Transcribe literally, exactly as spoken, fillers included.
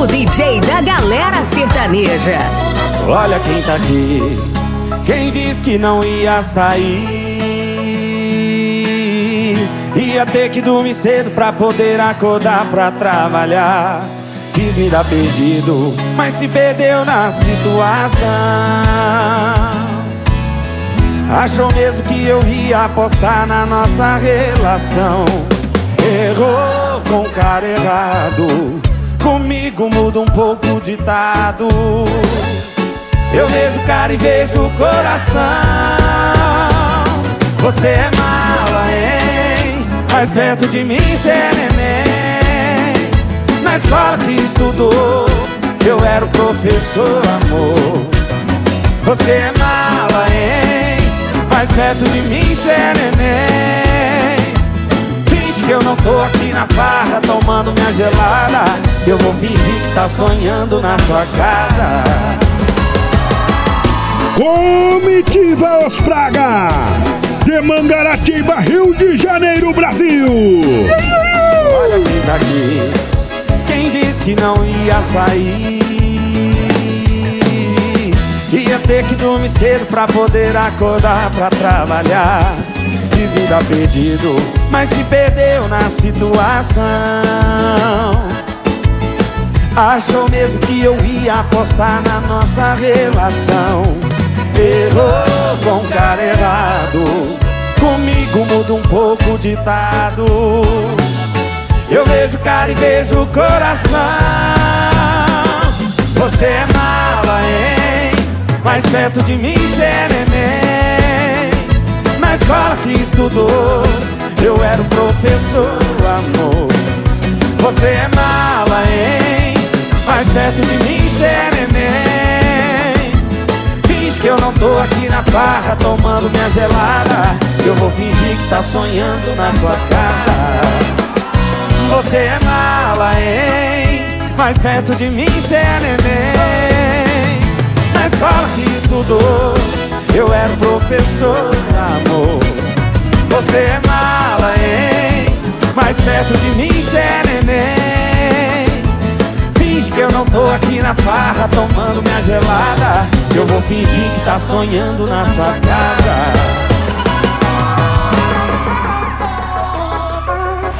o D J da galera sertaneja. Olha quem tá aqui, quem disse que não ia sair. Ia ter que dormir cedo pra poder acordar pra trabalhar. Quis me dar perdido, mas se perdeu na situação. Achou mesmo que eu ia apostar na nossa relação. Errou com o cara errado, comigo muda um pouco o ditado. Eu vejo o cara e vejo o coração. Você é mala, hein? Mais perto de mim cê é neném. Na escola que estudou, eu era o professor, amor. Você é mala, hein? Mais perto de mim cê é neném. Finge que eu não tô aqui na farra tomando minha gelada. Eu vou fingir que tá sonhando na sua casa. Comitiva Os Pragas, de Mangaratiba, Rio de Janeiro, Brasil. Olha quem tá aqui, quem disse que não ia sair. Ia ter que dormir cedo pra poder acordar pra trabalhar. Quis me dar perdido, mas se perdeu na situação. Achou mesmo que eu ia apostar na nossa relação. Errou com o cara errado, comigo muda um pouco o ditado. Eu vejo o cara e vejo o coração. Você é mala, hein? Mais perto de mim cê é neném. Na escola que estudou, eu era o professor, amor. Você é mala, hein? Mais perto de mim cê é neném. Finge que eu não tô aqui na farra tomando minha gelada. Eu vou fingir que tá sonhando na sua casa. Você é mala, hein? Mais perto de mim cê é neném. Na escola que estudou, eu era o professor, amor. Você é mala, hein? Mais perto de mim cê é neném. Finge que eu não tô aqui na farra tomando minha gelada. Eu vou fingir que tá sonhando na sua casa.